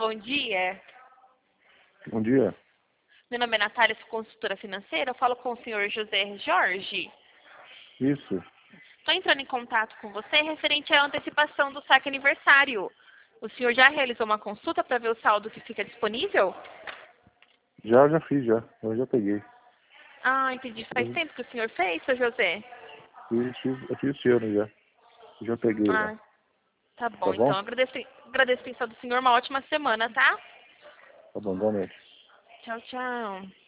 bom dia. Bom dia. Meu nome é Natália, sou consultora financeira. Eu falo com o senhor José Jorge. Isso. Estou entrando em contato com você referente à antecipação do saque aniversário. O senhor já realizou uma consulta para ver o saldo que fica disponível? Já fiz, já. Eu já peguei. Ah, entendi. Faz tempo que o senhor fez, seu José? Eu fiz esse ano já. Já peguei já. Ah, tá Tá bom. bom? Então, agradeço a atenção do senhor. Uma ótima semana, tá? Tá bom, boa noite. Tchau, tchau.